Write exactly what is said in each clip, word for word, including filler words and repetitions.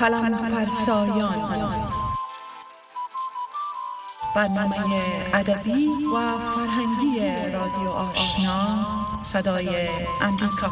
قلم فرسایان، برنامه ادبی و فرهنگی رادیو آشنا صدای امریکا.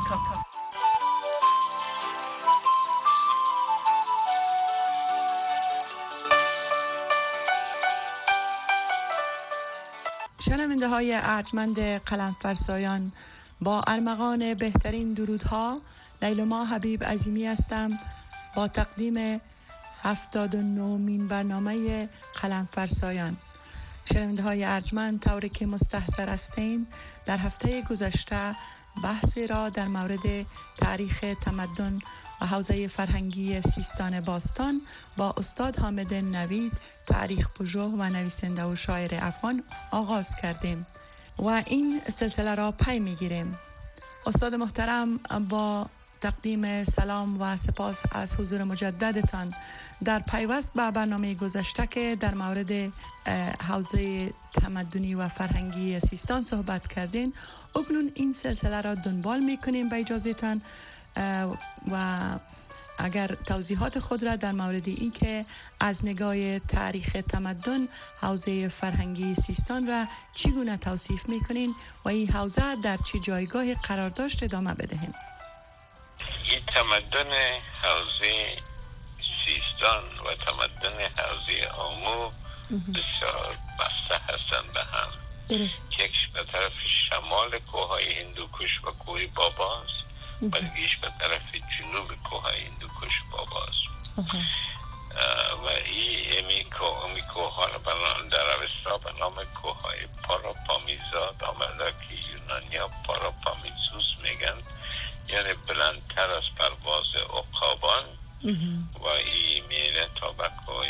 شنونده های ارجمند قلم فرسایان، با ارمغان بهترین درودها، لیلما حبیب عظیمی هستم با تقدیم هفتاد و نهمین برنامه قلم فرسایان. شنونده های ارجمند، طوری که مستحضر هستین، در هفته گذشته بحثی را در مورد تاریخ تمدن و حوزه فرهنگی سیستان باستان با استاد حامد نوید، تاریخ پژوه و نویسنده و شاعر افغان آغاز کردیم و این سلسله را پی میگیریم. استاد محترم، با تقدیم سلام و سپاس از حضور مجددتان در پیوست به برنامه گذشته که در مورد حوزه تمدنی و فرهنگی سیستان صحبت کردین، اکنون این سلسله را دنبال میکنیم به اجازهتان و اگر توضیحات خود را در مورد این که از نگاه تاریخ تمدن حوزه فرهنگی سیستان را چگونه توصیف میکنین و این حوزه در چه جایگاه قرار داشت ادامه بدهیم. این تمدن حوزه سیستان و تمدن حوزه آمو بسیار بسته هستند به هم. یکش به طرف شمال کوههای هندوکش و کوه باباست و دیگهش به طرف جنوب کوههای هندوکش باباست. و این امی کوه ها را در اوستا به نام کوههای پاراپامیزاد آمده که یونانیا پاراپامیزوس میگن، یعنی بلندتر از پرواز عقابان. و این میره تا به کوه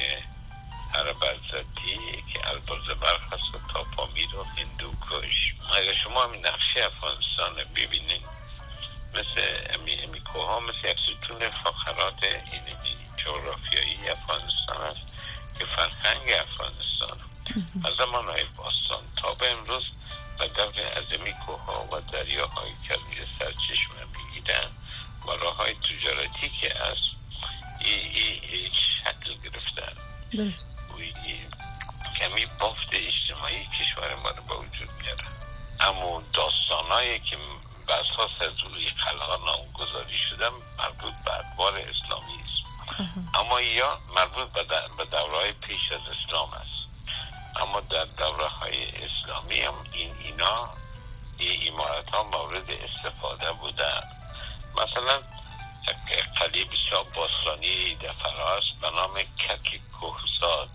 عربزدی که البرز برخ هست و تا پامیر و هندوکش. اگر شما همین نقشه افغانستان ببینید، مثل امی, امی کوه ها مثل یک ستون فقرات این جغرافیایی افغانستان است که فرهنگ افغانستان از زمانهای باستان تا به امروز و دور از امی کوه ها و دریاهایی که روی سرچشمه میگیرن و راه های تجارتی که از ای, ای, ای شکل گرفتن. درست. و ای کمی بافت اجتماعی کشور ما رو به وجود میاره. اما داستانهایی که به اساس از روی خلقا نامگذاری شده مربوط به ادوار اسلامی است، اما یا مربوط به دوره های پیش از اسلام است. اما در دوره های اسلامی هم این اینا این امارت ها مورد استفاده بوده. مثلا قلعه بسیار باستانی در فراس به نام کک کوهزاد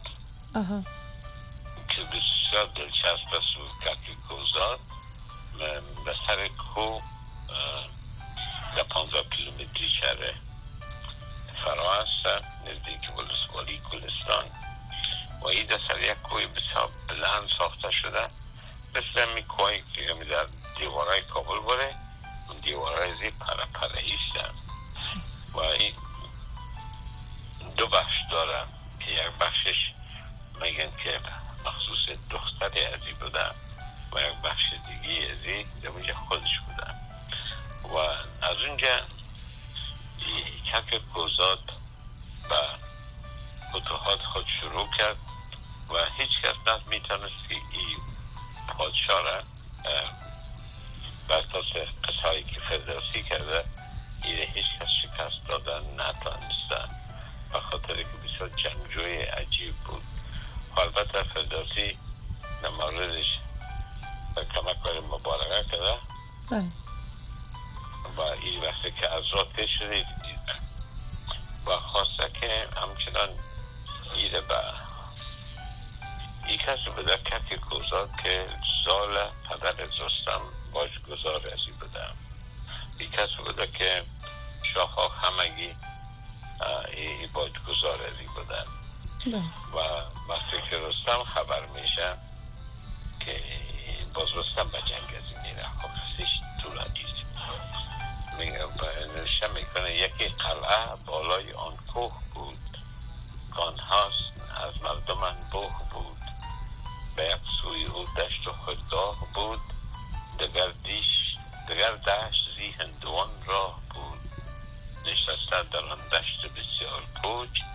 که بسیار دلچسب است. کک کوهزاد به سر کوه در پانزده کیلومتری شهر فرا است، نزدیک ولسوالی گلستان. و این در سر یک کوه بسیار بلند ساخته شده، مثل همی کوهی که در دیوارهای کابل باره، اون دیوارهای زی پره پره ایستن. و این دو بخش داره که یک بخشش میگن که مخصوص دختری ازی بوده و یک بخش دیگه ازی در اونجا خودش بوده. و از اونجا کک کوزاد و فتوحات خود شروع کرد و هیچ کس نمیتونست که این پادشاه را بر اساس قصه‌ای که فردوسی کرده این هیچ کس شکست دادن نتوانستن، به خاطر که بسیار جنگجوی عجیب بود. البته فردوسی در موردش کمک کار مبارکه کرده و این وقتی که از راه پیش شده و خواسته که همچنان ایره به این کسی بوده کک کوزاد که زال پدر رستم باش گذار ازی بوده. این کسی بوده که شاه ها همگی ای باش گذار ازی بودن. و وقتی که رستم خبر میشه که باز رستم به جنگ ازی میره، خب خستش طولانیست نوشته میکنه یکی قلعه بالای آن کوه بود، کانهاست از مردم انبوه بود، به یک سوی او دشت و خودگاه بود، دگر دیش دگر دشت زی هندوان راه بود، نشسته در آن دشت بسیار پوچ،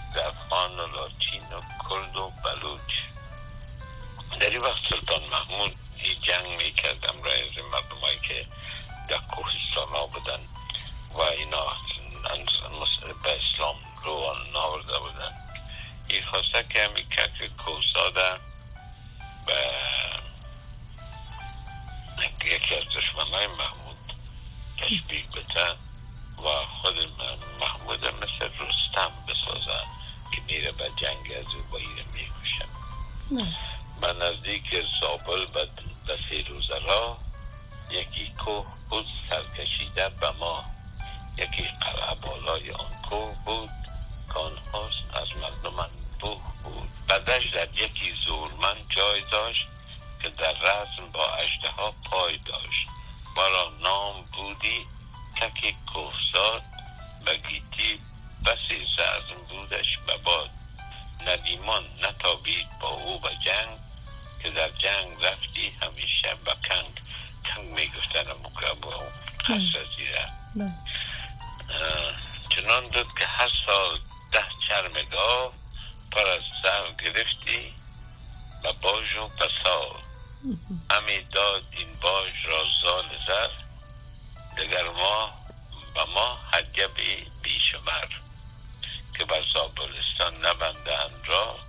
در افغان و لاچین و کرد و بلوچ. در این وقت سلطان محمود این جنگ میکرد امرای از مردم هایی که در کوهستان ها بودن و اینا به اسلام رو ناورده بودن. این خواسته که همی کک کوساده به یکی از دشمنای محمود تشبیه بده و خود محمود مثل رستم بسازه که میره به جنگ از او با ایره میکشه. به نزدیک زابل به فیروزه را یکی کوه بود سرکشیده به ما، یکی قلعه بالای آن کوه بود که آن حسن از مردم انبوه بود. بعدش در یکی زورمن جای داشت که در رزم با اژدها پای داشت. مرا نام بودی تکی کوهسار، به گیتی بسی رزم بودش به باد. ندیمان نتابید با او به جنگ، که در جنگ رفتی همیشه به کنگ. کنگ میگفتن مکه با او قصر زیره. چنان داد که هر سال ده چرم گاو پر از سر گرفتی و باج و پسال. همی داد این باج را زال زر، دگر ما به ما حجبی بیشمر. که بر زابلستان نبندند را،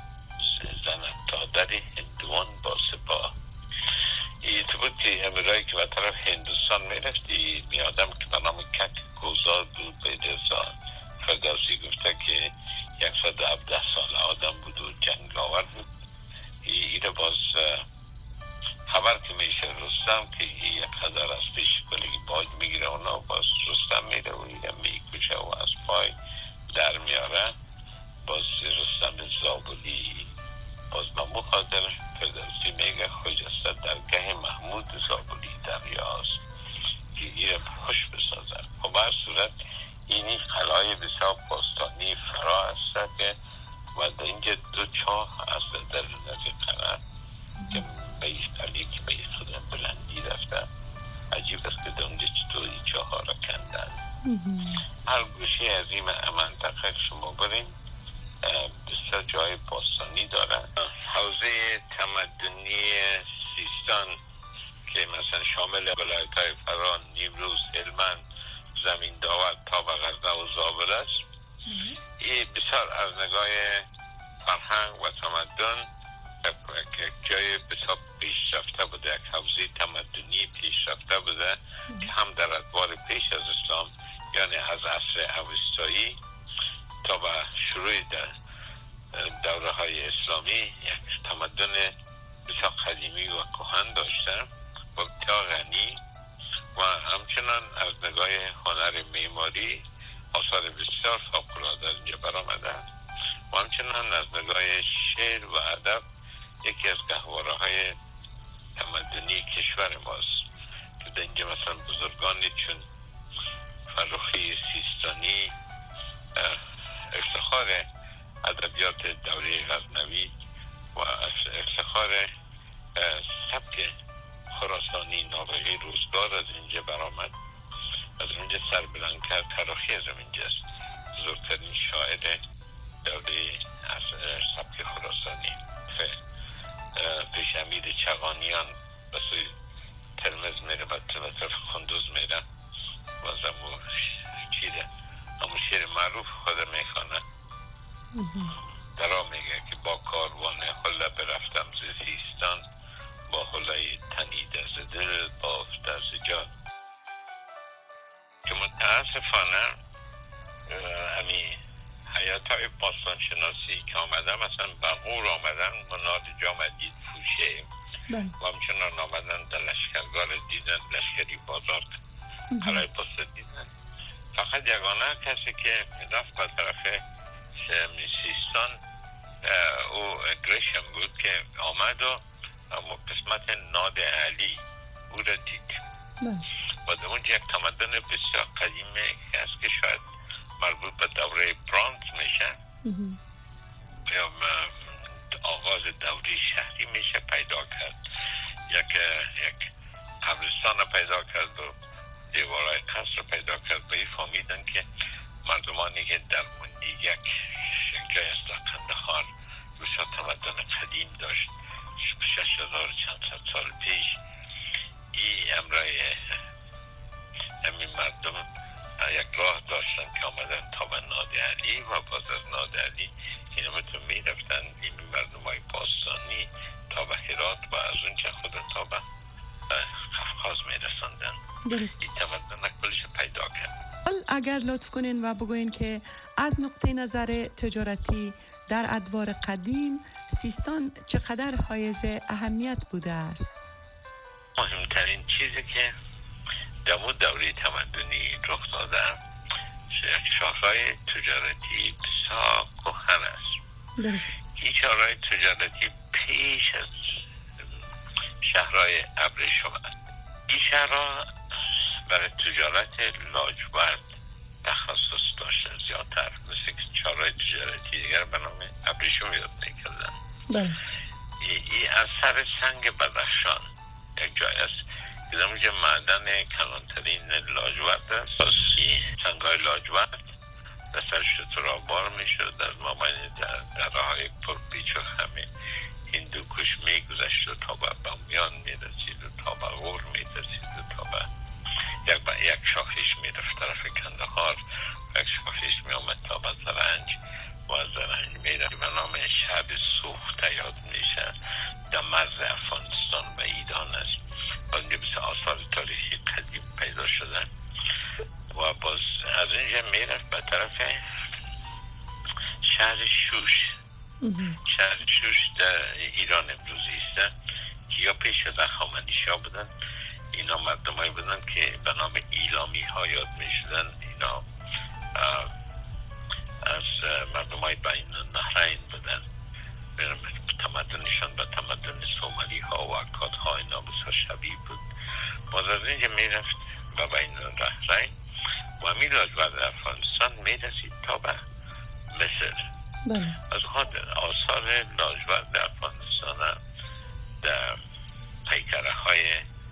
زند تا در هندوان با سپاه. این تو بود که امرایی که به طرف هندوستان میرفتی می آدم که به نام کک گوزار بود به درزان. فردوسی گفته که یکصد و هفده سال آدم بود و جنگاور بود. این باز خبر که میشه رستم که یک هزار از پیش کلگی باج میگیره اونا، باز رستم میره و این میکشه و از پای در میاره. باز رستم زابلی باز به مخاطر فردوسی میگه خجسته درگه محمود زابلی دریاست که این خوش بسازد. و بر صورت اینی قلعه بسیار پاستانی فرا هست که و در اینجا دو چاه هست در نزد قلعه که به این قلعه که به این خودم بلندی رفته. عجیب است که در اونجا چطوری چاه ها را کندن. هر گوشه از این منطقه که شما برین بسیار جای باستانی داره. حوزه تمدنی سیستان که مثلا شامل ولایت های فران، نیمروز، هلمند، زمین داور تا به غزنه و زابل است. این بسیار از نگاه فرهنگ و تمدن جای بسیار پیشرفته بوده، یک حوزه تمدنی پیشرفته بوده که هم در ادوار پیش از اسلام یعنی از عصر اوستایی تا به شروع دوره های اسلامی یک تمدن بسیار قدیمی و کهن داشته و بسیار غنی و همچنان از نگاه هنر معماری آثار بسیار فوق‌العاده از اینجا برآمده و همچنان از نگاه شعر و ادب یکی از گهواره های تمدنی کشور ماست که در اینجا مثلا بزرگانی چون فرخی سیستانی افتخار ادبیات دوره غزنوی و افتخار سبک خراسانی نابغه روزگار از اینجا برآمد. از اینجا سر بلند کرد. فرخی از اینجاست، بزرگترین شاعر دوره سبک خراسانی. پیش امیر چغانیان به سوی ترمز میره و طرف خندوز میره و زمو چیره همون شعر معروف خود میخوانه. درا میگه که با کاروان حله برفتم ز سیستان، با حله تنیده ز دل بافته ز جان. که متاسفانه همین حیات های باستان شناسی که آمدن مثلا بغور آمدن مناد جا مدید فوشه و همچنان آمدن در لشکرگاه دیدن، لشکری بازار قلعه پست دیدن. فقط یگانه کسی که رفت به طرف سیستان او گریشم بود که آمد و قسمت ناد علی او را دید و در اونجا یک تمدن بسیار قدیمه هست که شاید مربوط به دوره برانز میشه یا آغاز دوره شهری میشه پیدا کرد. یک یک قبرستان پیدا کرد و دیوارهای قصر پیدا کرد. به این فهمیدن که مردمانی که در یک همتون میرفتن این مردم های باستانی تا به هرات و از اونجا خود تا به قفقاز میرسندن. درست. این تمدن کلش پیدا کرد. اگر لطف کنین و بگوین که از نقطه نظر تجارتی در ادوار قدیم سیستان چقدر حایز اهمیت بوده است؟ مهمترین چیزی که در اون دوره تمدنی رخ داده شاهرهای تجارتی بسیار کهن است. درست. این شاهرهای تجارتی پیش از شهرهای ابریشم است. این شهرها برای تجارت لاجورد تخصص داشته زیادتر، مثل که شهرهای تجارتی دیگر به نام ابریشم یاد میکردن. بله. این از سر سنگ بدخشان یک جای است که در اونجا معدن کلانترین لاجورد است. سنگ های لاجورد در سر شترها بار میشد، از مابین دره های پرپیچ و خمه هندوکش میگذشت و تا به بامیان میرسید و تا به غور میرسید و تا به یک با یک شاخش میرفت طرف کندهار، یک شاخش میامد تا به زرنج و از زرنج میرفت به نام شب سوخته یاد میشه. در مرز افغانستان و ایران است. اونجا بسیار آثار تاریخی قدیم پیدا شده و باز از اینجا میرفت به طرف شهر شوش. شهر شوش در ایران امروزی است که یا پیش از هخامنشی‌ها بودن. اینا مردم هایی بودن که به نام ایلامی ها یاد می شدن. اینا از مردم های بین النهرین بودن. تمدنشان به تمدن سومری ها و اکاد ها اینا بسیار شبیه بود. باز از اینجا می رفت به بین النهرین و همین لاجورد افغانستان می رسید تا به مصر. بله. از خاطر آثار لاجورد افغانستان در پیکره های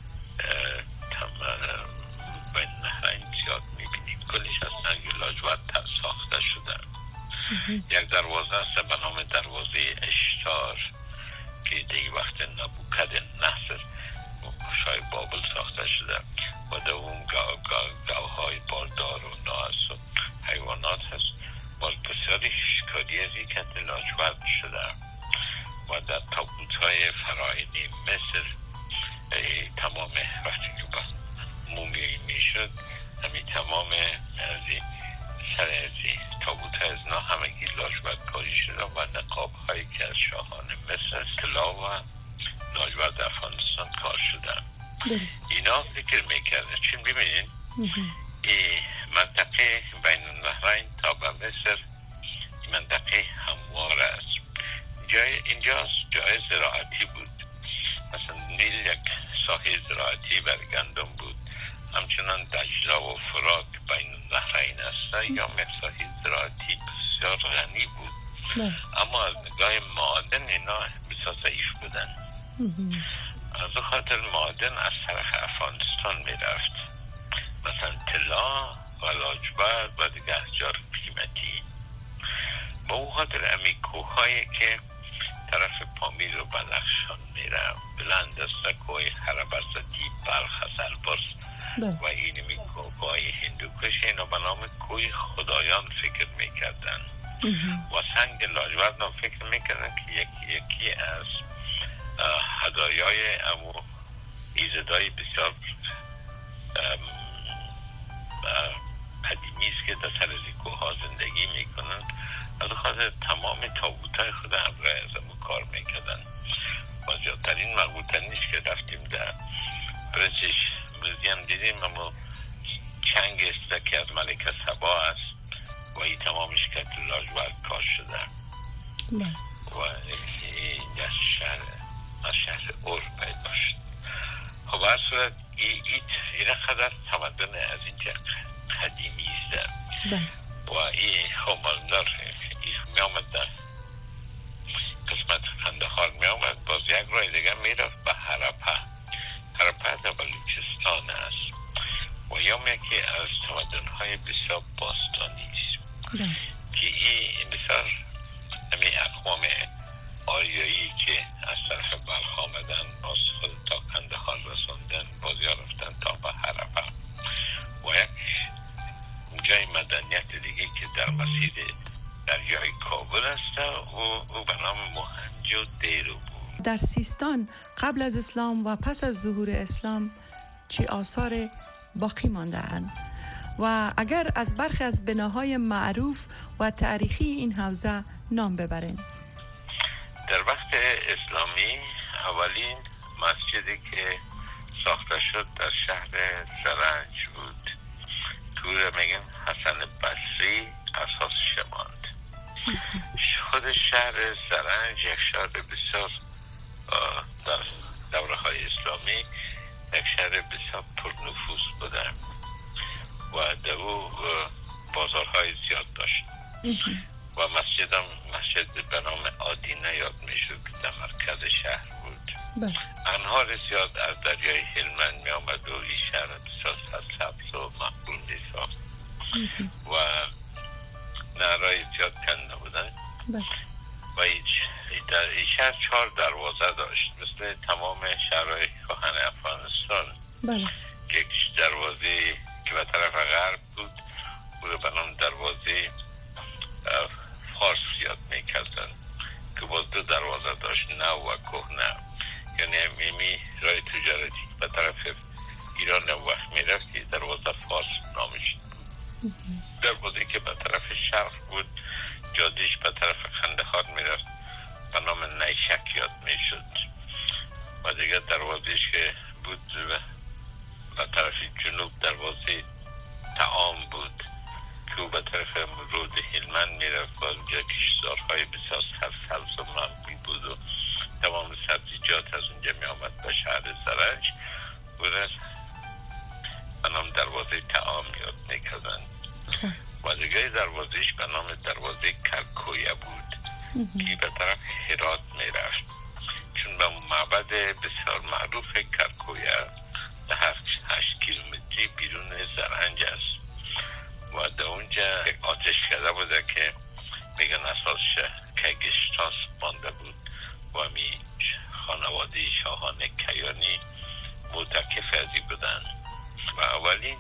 بین نهرین زیاد میبینیم. کلش از سنگ لاجورد ساخته شده. یک دروازه است به نام دروازه اشتار که دیگه وقت نبوکد نصر شای بابل ساخته شده و در اون گاوهای باردار و ناس و حیوانات هست. باز بسیاری شکاری از این کت لاجورد شده و در تابوت های فراینی مصر تمام وقتی که با مومیایی می شد همین تمام از این سر از این تابوت های از نا همگی لاجورد کاری شده و نقاب هایی که از شاهان مصر طلا و لاجورد افغانستان کار شده. اینا فکر میکرده چون ببینید این منطقه بین النهرین تا به مصر منطقه هموار است. جای اینجاست جای زراعتی بود. مثلا نیل یک ساحه زراعتی برای گندم بود. همچنان دجله و فرات بین النهرین است یا یک ساحه زراعتی بسیار غنی بود. نه. اما از نگاه معادن اینا بسیار ضعیف بودن. از خاطر معادن از طرف افغانستان می رفت، مثلا طلا و لاجورد و دیگه احجار قیمتی. با او خاطر امی کوهایی که طرف پامیر و بدخشان میره بلند است، کوه هربرزدی بلخ است البرز و این می کوههای هندوکش اینا به نام کوه خدایان فکر میکردن و سنگ لاجورد هم فکر میکردن که یکی یکی از هدایای امو ایزدای بسیار قدیمی است که در سر از کوه ها زندگی میکنن. از خاطر تمام تابوتای خود همراه از امو کار میکردن و زیادترین مربوطه نیست که رفتیم در برسش موزیم دیدیم امو چنگ است که از ملکه سبا است و این تمامش که لاجورد کار شده و این از شهر از شهر اور پیدا شد. خب از صورت این خدر تمدن از اینجا قدیمی است و این خمالدار این می آمد در قسمت کندهار می آمد باز یک رای دیگه می رفت به هرپه. هرپه در بلوچستان است و یا یکی از تمدن های بسیار باستانی است که این بسیار همین اقوام آریایی که از طرف بلخ آمدن باز خود تا کندهار رسوندن باز یا رفتن تا به هرپه و یک جای مدنیت دیگه که در مسیر دریای کابل است او, او به نام موهنجو دیرو بود. در سیستان قبل از اسلام و پس از ظهور اسلام چه آثار باقی مانده اند و اگر از برخی از بناهای معروف و تاریخی این حوزه نام ببرین؟ در وقت اسلامی اولین مسجدی که ساخته شد در شهر زرنج بود. توره میگن حسن بصری اساسش ماند. خود شهر زرنج یک شهر بسیار در دوره های اسلامی یک شهر بسیار پرنفوذ بوده و در او بازارهای زیاد داشت و مسجد هم مسجد به نام آدینه یاد میشد که در مرکز شهر بود. انهار زیاد از دریای هلمند می آمد و این شهر بسیار سرسبز و مقبول می ساخت و نهرهای زیاد کنده بودن و این شهر چهار دروازه داشت مثل تمام شهرهای کهن افغانستان. یک دروازه که به طرف غرب بود او به نام دروازه فارس یاد میکردن که باز دو دروازه داشت، نو و کهنه، یعنی میمی رای تجارتی به طرف ایران وقت میرفت دروازه فارس نامش بود. دروازه که به طرف شرق بود جادش به طرف خندخار میرفت به نام نیشک یاد میشد و دیگه دروازهش که بود به طرف جنوب دروازه تعام بود که به طرف رود هلمند میرفت و اونجا کشتزارهای بسیار سرسبز و مقبول بود و تمام سبزیجات از اونجا می آمد به شهر زرنج بود. به نام دروازه تعام یاد میکردن و دیگه دروازهش به نام دروازه کرکویه بود که به طرف هرات میرفت چون به معبد بسیار معروف کرکویه در هشت کیلومتری بیرون زرنج است و در اونجا یک آتش کرده بوده که میگن اساسش کگشتاس مانده بود و می خانواده شاهان کیانی متکف ازی بودن و اولین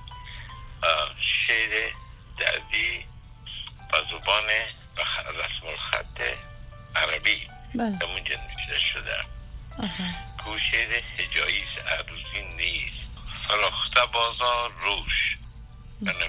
شعر دردی با زبان رسم الخط عربی در اونجا نوشته شده که شعر هجایی عروضی نیست. فراخته بازار روش یعنی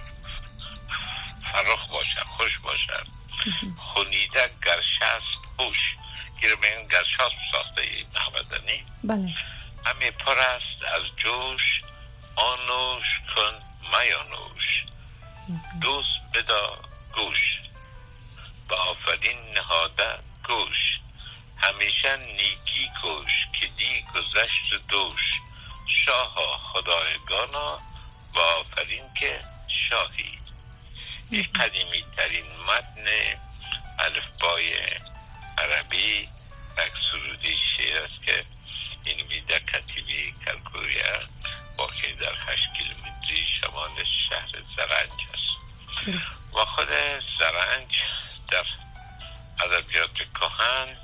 فراخ باشد، خوش باشد، خونیده گرشست خوش که رو به این گرشست ساخته معبدنی بله همه پر است از جوش آنوش کن میانوش دوست بدا گوش با آفرین نهاده گوش همیشه نیکی کوش که دی گذشت دوش شاها خدایگانا با آفرین که شاهی. این قدیمی ترین متن الفبای عربی یک سرودی شعر است که این میده کتیبی کرکویه واقع در هشت کیلومتری شمال شهر زرنج است و خود زرنج در ادبیات کهن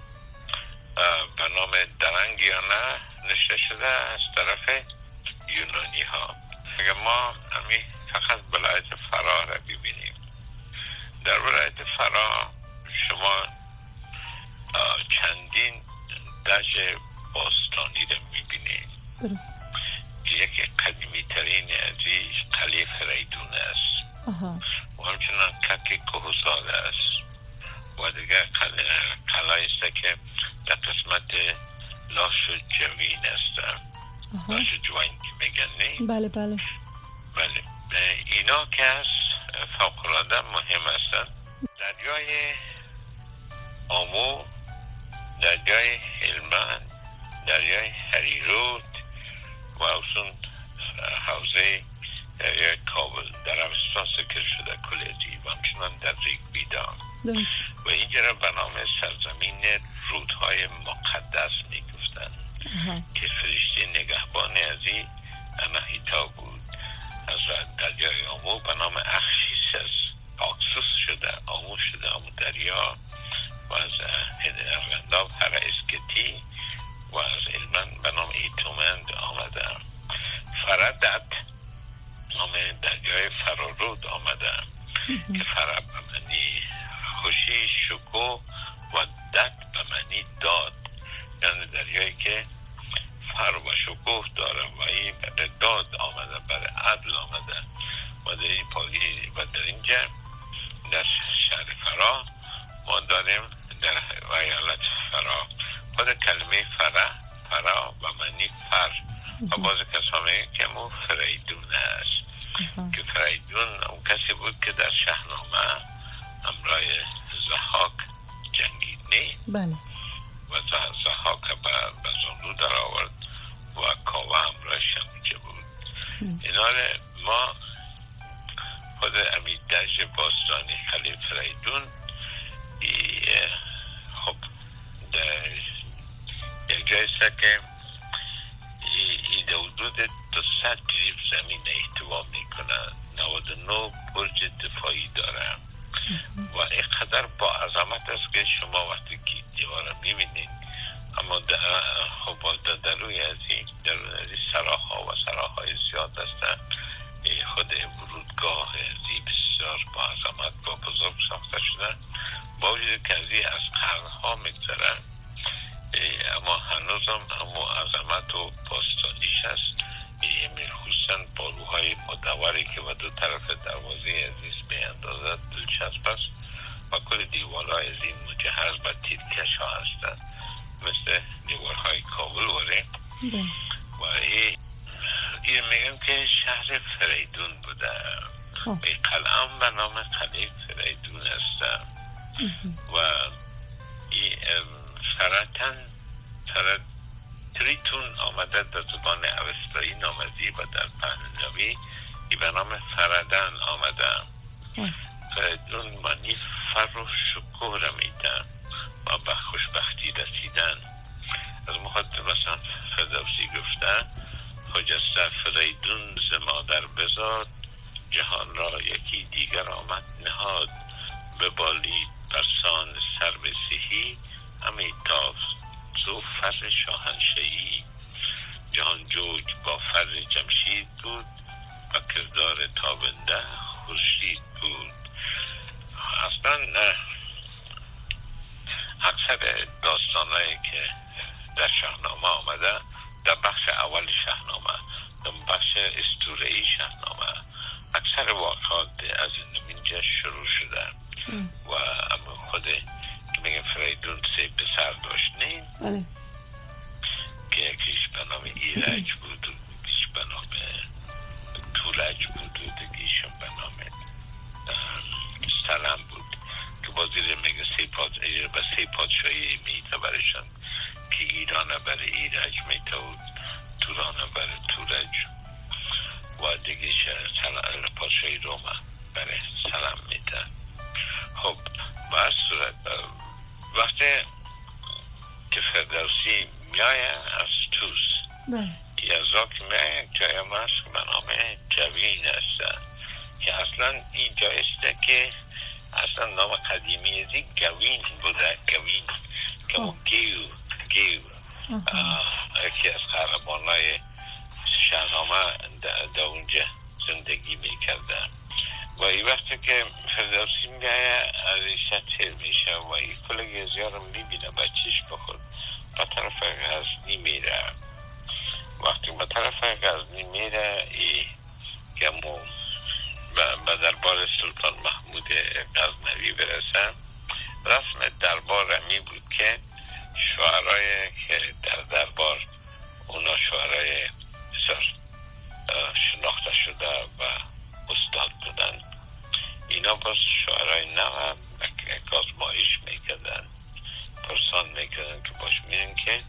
به نام درنگیانه نشته شده از طرف یونانی ها. اگر ما همین فقط ولایت فرا را ببینیم، در ولایت فرا شما چندین دژ باستانی را میبینید که یکی قدیمی ترین ازیش قلعه فریدون است و همچنان کک کوهزاد است و دیگر قلعه است که در قسمت لاش جوین است. لاش جوین که میگن نه؟ بله بله بله اینا که از فوق‌العاده مهم هستند. دریای آمو، دریای هلمند، دریای هریرود و اصلا حوزه دریای کابل در اوستا ذکر شده کلیتی و همچنان در ریگ بیدان و اینجا را به نام سرزمین رودهای مقدس می گفتن که فرشته نگهبان از این اناهیتا بود. از دریای آمو به نام اخشیس آکسوس شده، آمو شده، آمو دریا و از ارغنداب هر اسکتی و از علمن به نام ایتومند آمده. فردت نام دریای فرارود آمده که فرا بمنی خوشی فارسی شکوه و دد به معنی داد، یعنی دریایی که فر و شکوه داره و این برای داد آمده، برای عدل آمده و در این پایی و در اینجا در شهر فرا ما داریم در ایالت فرا خود کلمه فرا فرا و معنی فر و باز کسا میگه که مو فریدون است که فریدون اون کسی بود که در شاهنامه همراه ضحاک جنگید نه بله و ضحاک به زانو در آورد و کاوه همراهش همونجا بود. اینا ما خود امی دژ باستانی خلیل فریدون خب در یک جای است که ای در حدود دوصد جریب زمین احتوا میکنه، نود و نه برج دفاعی داره و اینقدر با عظمت است که شما وقتی که دیوار میبینید اما خب در روی از این در روی از این سراها و سراهای زیاد هستن، خود ورودگاه ازی بسیار با عظمت با بزرگ ساخته شده با وجود که ازی از قرنها میگذره اما هنوز هم همو عظمت و باستانیش هست. یعنی خصوصا باروهای مدوری که و دو طرف دروازه عزیز به اندازت دلچسب است و کل دیوارهای از این مجهز و تیرکش ها هستند مثل دیوارهای کابل وره و این میگم که شهر فریدون بوده و این قلعه به نام قلعه فریدون هست و این فراتن فرات تریتون آمده در زبان اوستایی نامزی و در پهلوی ای به نام فردن آمده. فردون معنی فر و شکوه را میده و به خوشبختی رسیدن. از مخاطب مثلا فردوسی گفته خجسته فریدون ز مادر بزاد، جهان را یکی دیگر آمد نهاد، ببالید برسان سر به سهی، همی تافت زو فر شاهنشهی. جهان جوج با فر جمشید بود و کردار تابنده خورشید بود. اصلا اکثر داستانهایی که در شاهنامه آمده در بخش اول شاهنامه در بخش اسطوره‌ای شاهنامه اکثر واقعات از اینجا شروع شده و اما خود که میگه فریدون سه پسر داشت نه بله که یکیش به نام ایرج بود و یکیش به نام تورج بود و یکیشون به نام سلم بود که بازی میگه سه پاد به سه پادشاهی میته برشان که ایران برای ایرج میته و توران برای تورج و دیگیش پادشاهی روما برای سلم میته. خب به هر صورت وقتی که فردوسی میایه از توس یزا که میایه جای ماست به نام جوین هست که اصلا این جای است که اصلا نام قدیمی ازی گوین بوده، گوین که اون گیو گیو یکی از قهرمانای شاهنامه در اونجا زندگی میکرده و این وقتی که فردوسی میایه از ایشا تیر میشه و این کل گزیار رو میبینه بچیش بخود به طرف غزنی میره. وقتی به طرف غزنی میره ای گمو به دربار سلطان محمود غزنوی برسه. رسم دربار همی بود که شعرهای که در دربار اونا شعرهای بسیار شناخته شده و استاد بودن، اینا باز شعرهای نو یک آزمایش میکردن پرسان میکردن که باش میدن که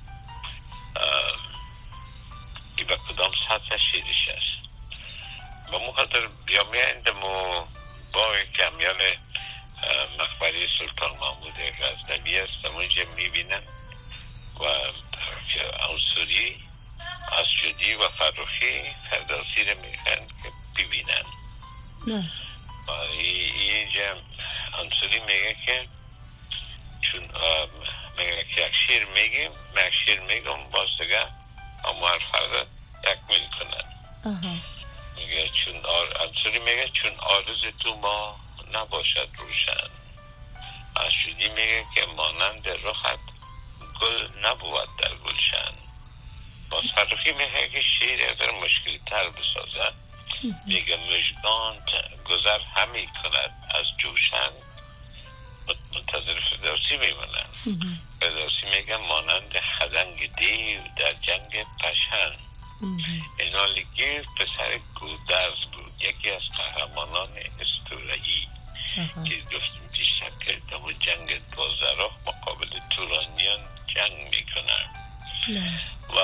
ای به کدام سطح شیرش است. با مخاطر بیا میایندمو با کمیال مقبره سلطان محمود غزنوی است اونجا میبینن و عنصری از جدی و فرخی فردوسی رو میخوان که ببینن. و اینجا عنصری میگه که چون میگه که یک شیر میگیم یک شیر میگم باز دیگه اما هر فرد تکمیل کنن. میگه چون عنصری میگه چون آرز تو ما نباشد روشن اشودی میگه که مانند رخت گل نبود در گلشن. با صرفی میگه که شعر اگر مشکل تر بسازد، میگه مژگان گذر همی کند از جوشن. منتظر فردوسی میمونن. فردوسی میگه مانند خدنگ دیو در جنگ پشن. اینالگیر پسر گودرز بود، یکی از قهرمانان اسطوره‌ای که گفتیم پیشتر که در جنگ دوزرخ مقابل تورانیان جنگ میکنن و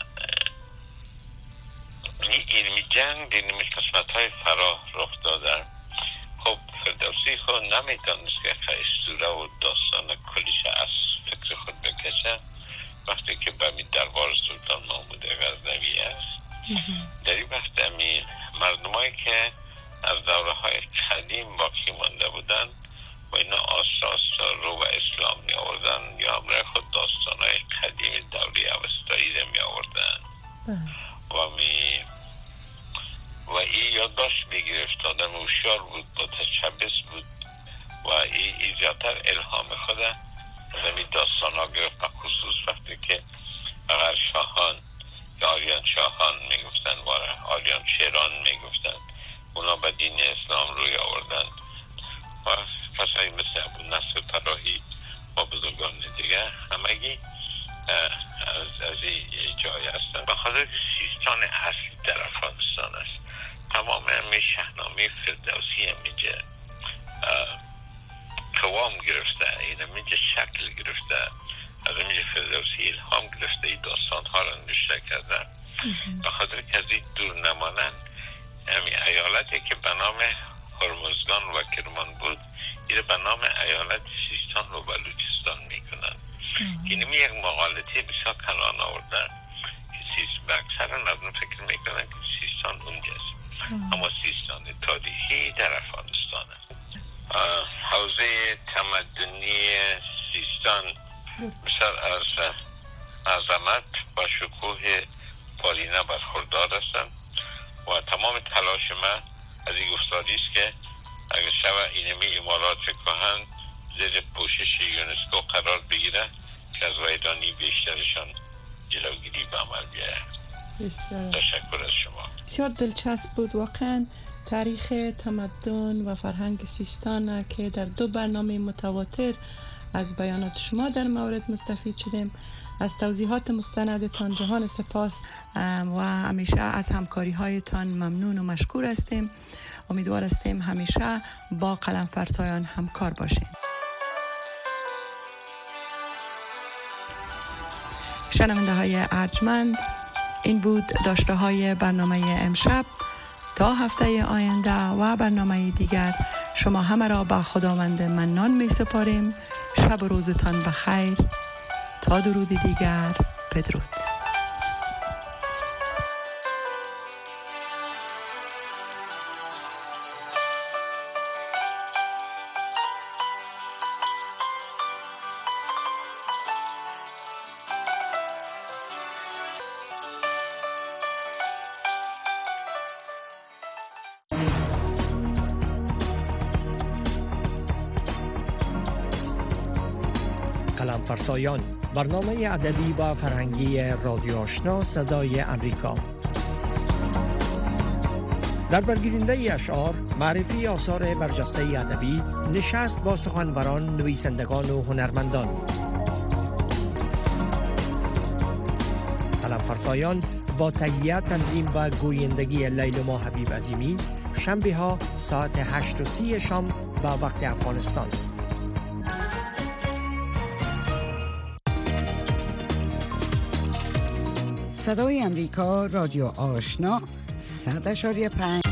این جنگ این قسمت های فراه رخ دادن. خب فردوسی خود نمیتونست که اسطوره و داستان کلیش از فکر خود بکشه. وقتی که به می دربار سلطان محمود غزنوی است، در این وقت امی مردمایی که از دوره های قدیم باقی مانده بودن و اینا آستا آستا رو و اسلام می آوردن یا امره خود داستان های قدیم دوره اوستایی رو می آوردن و می و این یادداشت می گرفت. آدم هوشیار بود، متشبث بود و این ایزیاتر الهام خود از این داستان ها گرفت. خصوص وقتی که اگر شاهان یا آریان شاهان می گفتن و آریان شیران می گفتن، اونا به دین اسلام روی آوردن و کسایی مثل ابو نصر فراهی و بزرگان دیگه همگی از از این جای هستن. به خاطر سیستان اصلی در افغانستان است. تمام همی شهنامه فردوسی همیجه قوام گرفته، این همیجه شکل گرفته، از همیجه فردوسی الهام گرفته، این داستان ها را نوشته کرده. به خاطر که از این دور نمانند همی ایالتی که به نام هرمزگان و کرمان بود، این به نام ایالت سیستان و بلوچستان میکنن. اینمی یک مقالطه بسیار کلان آورده که سیست به اکثر مردم فکر میکنن که سیستان اونجاست، اما سیستان تاریخی در افغانستان است. حوزه تمدنی سیستان بسیار از عظمت و شکوه بالینه برخوردار هستند و تمام تلاش من از این گفتاری است که اگر شب اینمی امارات کهن زیر پوشش یونسکو قرار بگیره که از ویرانی بیشترشان جلوگیری به عمل بیاید. تشکر از شما. بسیار دلچسب بود واقعا تاریخ تمدن و فرهنگ سیستان که در دو برنامه متواتر از بیانات شما در مورد مستفید شدیم. از توضیحات مستندتان جهان سپاس و همیشه از همکاری هایتان ممنون و مشکور هستیم. امیدوار هستیم همیشه با قلم فرسایان همکار باشیم. شنونده های ارجمند، این بود داشته های برنامه امشب. تا هفته آینده و برنامه دیگر شما همه را با خداوند منان می سپاریم. شب و روزتان بخیر. تا درود دیگر، بدرود. قلم فرسایان، برنامه ادبی و فرهنگی رادیو آشنا صدای امریکا. در برگیرنده اشعار، معرفی آثار برجسته ادبی، نشست با سخنوران، نویسندگان و هنرمندان. قلم فرسایان با تهیه، تنظیم و گویندگی لیلما حبیب عظیمی، شنبه ها ساعت هشت و سی شام به وقت افغانستان. صدای امریکا، رادیو آشنا، صد اشاری پنج